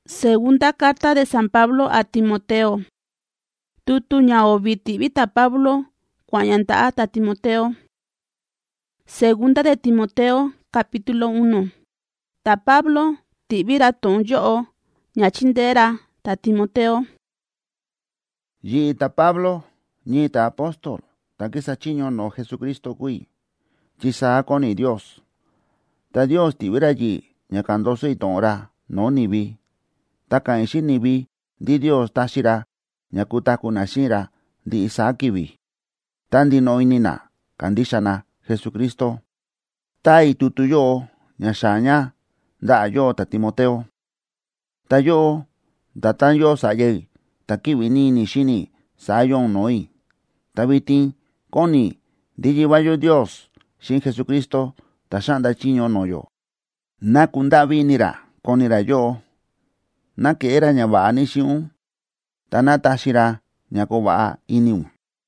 Segunda carta de San Pablo a Timoteo. Tutu ñaoviti vita Pablo cuanyanta ta Timoteo. Segunda de Timoteo capítulo 1. Ta Pablo tibira ton yo ñachindera ta Timoteo. Yi ta Pablo ni ta apóstol ta kisachiño no Jesucristo kui. Chisa koni Dios. Ta Dios tibira yi ñakandoso itonra no nibi. Ta kainshi nibi di Dios tashira ñakutaku nashira di isakibi. Tandi no inina kandishana Jesucristo. Ta itutu yo ñashanya da yo ta Timoteo. Ta yo datan yo sayay ta kiwini ni shini sayon noi. Ta vitin koni di yivayo Dios shin Jesucristo ta shanda chiño no yo. Na kundavi nira konira yo. Na que era ñava ni shiun. Ta na tashira ñakoba iniu.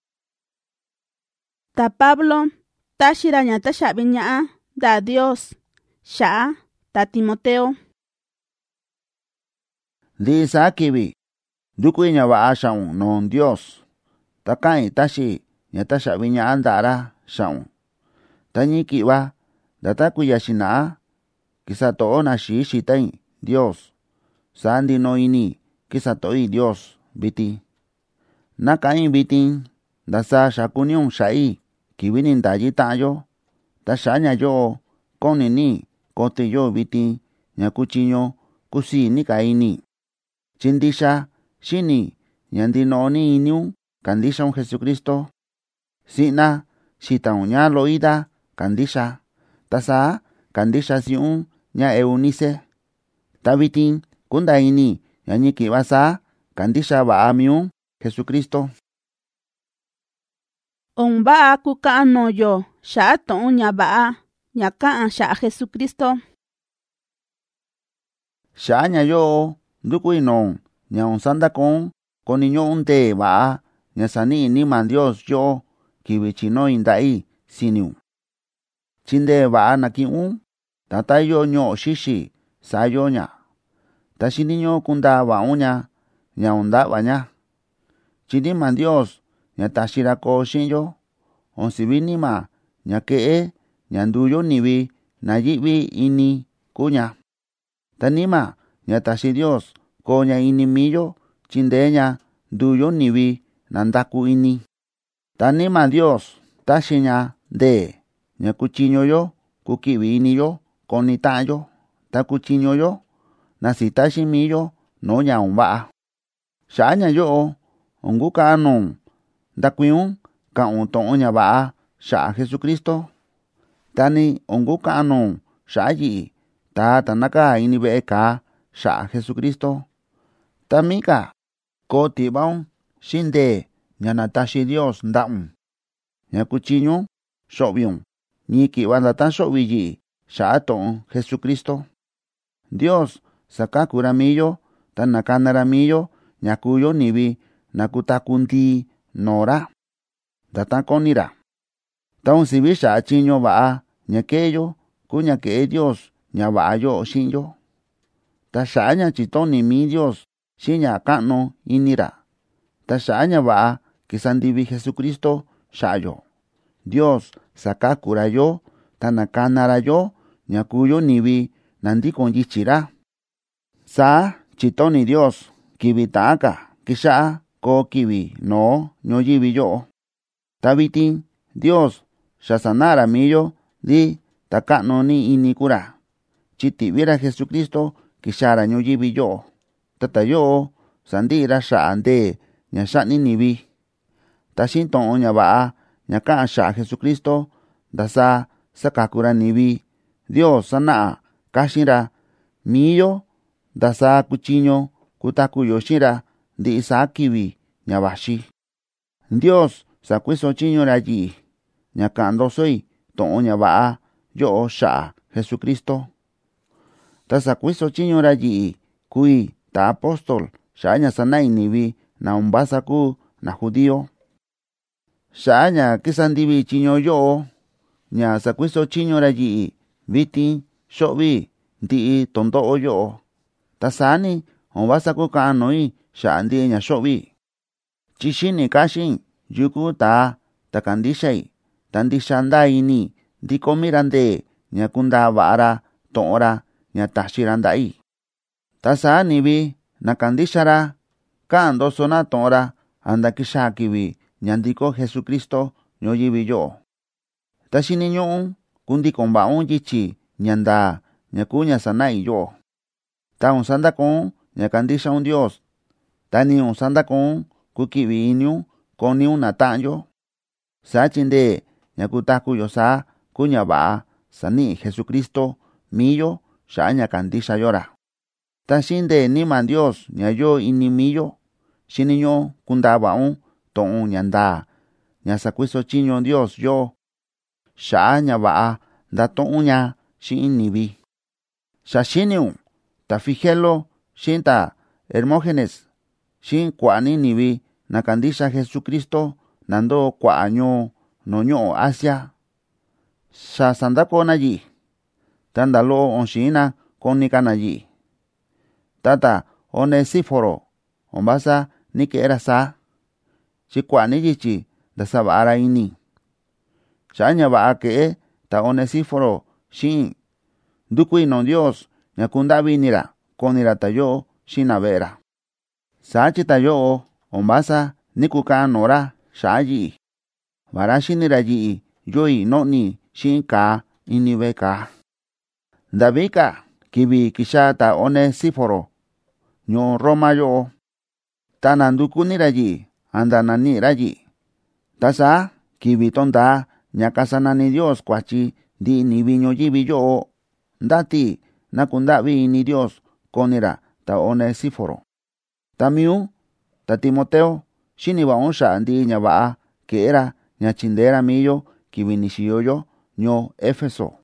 Ta Pablo tashira ñata shabiña da Dios sha ta Timoteo. Di sakibi dukui ñava shaun non Dios. Ta kai tashi ñata shabiña andara shaun. Ta ñikiwa data kuyashina kisato na shi shitain Dios. Sandi no ini kisatoi Dios biti. Na kain bitin dasa shakunion shai kibinin dayi tayo. Ta shanya yo konini kote yo bitin ñakuchiño kusi ni kaini. Chindisha shini ñandino ni iniu kandisha un Jesucristo. Sina shitaun ña loida kandisha. Tasa kandisha siun ña eunice. Tabitin kunda ini ñañiki basa kandisha ba amiun Jesucristo. On ba kukano yo sha ton ña ba ñaka sha Jesucristo. Sha ña yo dukui non ña un sanda con niño unte ba ña sani ni man Dios yo kibichino indai siniu. Chinde ba nakiun tata yo ño shishi sayo ña. Tashi niño kunda ba uña ña unda baña. Chidi man Dios ña tashira ko shinyo. On sibinima ña kee ña nduyo nibi na yibi ini kuña. Tanima ña tashi Dios ko ña ini miyo chinde ña nduyo nibi nandaku ini. Tanima Dios tashi ña de ña kuchiño yo kukibi ini yo konita yo. Ta kuchiño yo nasi tashi miyo no ña umba. Sha'ña yo ongu kanon dakuiun kaun ton ña ba sha Jesucristo. Tani ongu kanon shayi ta tanaka ini beka sha Jesucristo. Tamika ko tibaun shinde ña natashi Dios ndaun. Ña kuchiño shobiun ni kiwanda tan shobiyi sha ton Jesucristo. Dios sakakura miyo tan nakanara miyo ñakuyo nibi nakutakunti nora. Datan konira. Taun sibi sha chiño ba ñakeyo kuña que Dios ña ba yo shinyo. Ta shaña chitoni mi Dios shiña kano inira. Ta shaña ba kisandibi Jesucristo shayo. Dios sakakura yo tan nakanara yo ñakuyo nibi nandi con yichira. Sa chitoni Dios kibitaka kisha ko kibi no ñoyibi yo. Tabitin Dios shasanara miyo di takano ni inikura. Chitibira Jesucristo kishara ñoyibi yo. Tata yo sandira shaande ña shani nibi. Tashinton oña ba ñaka sha Jesucristo dasa sakakura nibi. Dios sana kashira miyo dasa kuchiño kutaku yoshira di isakibi ñabashi. Dios sakwiso chiño rayi ñakando soy ton ña ba yo sha Jesucristo. Ta sakwiso chiño rayi kui ta apóstol sha ña sanai nibi na umbasaku na judío. Sha ña kisandibi chiño yo ña sakwiso chiño rayi Viti shobi di tondo yo. Tasani Ombasa ku kanoi shandi nya shobi. Chishini kashin yuku ta kandishai. Tandi shandai ni diko mirande nya kunda vara tora nya tashirandai. Tasa nibi nakandishara kando sona tora anda kishakibi nyandiko Jesucristo ñoyibi yo. Tashini ño'un kundi kombaun yichi ñanda ñakuña sanai yo. Ta un sanda con ñakandisha un Dios. Tani un sanda con kukibi iniu koni un natanyo. Sachinde ñakutaku yo sa kuña ba sani Jesucristo miyo sha ñakandisha yora. Tashinde niman Dios ñayo inimillo. Shiniño kundabaun ton ñanda ñasakuiso chiño Dios yo. Sha ñaba da ton ña shin nibi. Sha shiniu ta fijelo shinta Hermógenes shin kwani nibi nakandisha Jesucristo nando kwa año noño Asia. Sha sandako nayi. Tandalo onshina konika nayi. Tata Onesíforo ombasa nike era sa. Chikwani yichi da sabara ini. Shanya ba ke ta Onesíforo shin dukui non Dios ñakunda vinira konira tayo shinavera. Sachi tayo ombasa nikuka nora shayi. Vara shinira yi yoi noni shinka inibeka. Davika kibi kisha ta Onesíforo ño Roma yo. Tanandukunira yi andananira yi. Tasa kibi tonda ñakasanani Dios kwachi di nibiño yibi yo. Ndati nakundavi ni Dios konira ta Onesíforo. Tamiu ta Timoteo shiniba onsha andi ñaba que era ñachindera miyo kibinishiyo yo ño Éfeso.